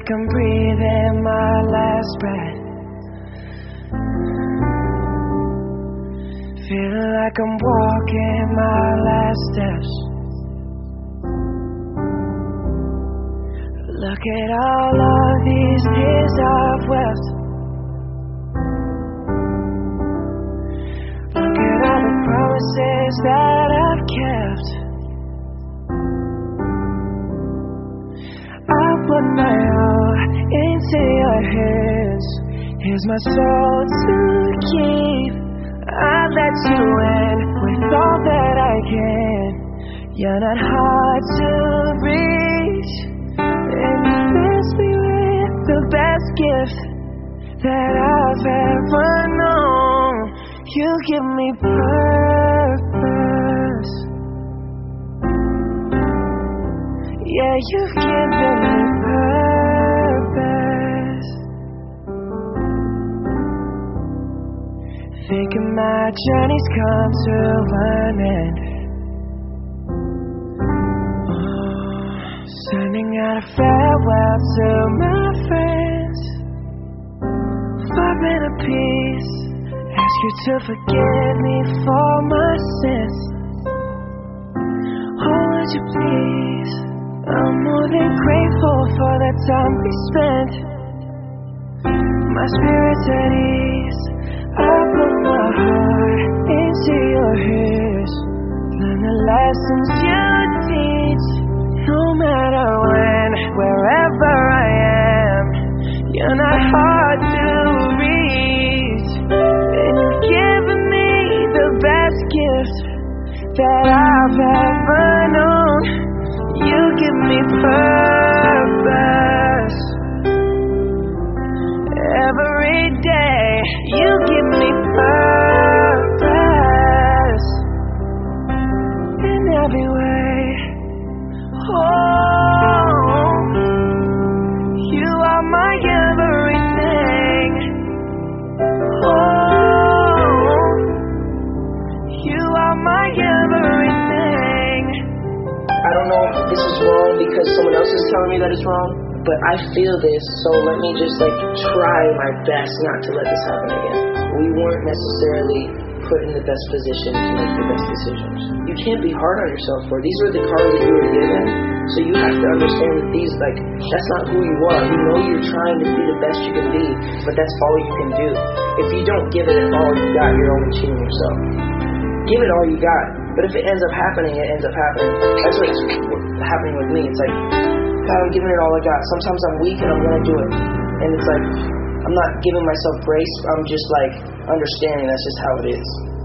like I'm breathing my last breath. Feeling like I'm walking my last steps. Look at all of these years I've wept. Look at all the promises that I've kept. I put my all into your hands. Here's my soul to keep. I let you in with all that I can. You're not hard to reach. And you bless me with the best gift that I've ever known. You give me purpose. Yeah, you've given me purpose. Thinking my journey's come to an end. Sending out a farewell to my friends. Far a peace. Ask you to forgive me for my sins. Oh, would you please? I'm more than grateful for the time we spent. My spirit's at ease. I put my heart into your ears. Learn the lessons you teach. No matter when, wherever I am, you're not hard to reach. And you've given me the best gift that I've ever known. You give me purpose. Every day, you give me purpose. In every way. Oh, you are my everything. Oh, you are my everything. I don't know if this is wrong because someone else is telling me that it's wrong, but I feel this, so let me just try my best not to let this happen again. We weren't necessarily put in the best position to make the best decisions. You can't be hard on yourself for it. These are the cards that you were given, so you have to understand that these, that's not who you are. You know you're trying to be the best you can be, but that's all you can do. If you don't give it all you got, you're only cheating yourself. Give it all you got, but if it ends up happening, it ends up happening. That's what's happening with me. It's God, I'm giving it all I got. Sometimes I'm weak and I'm gonna do it. And it's I'm not giving myself grace. I'm just understanding that's just how it is.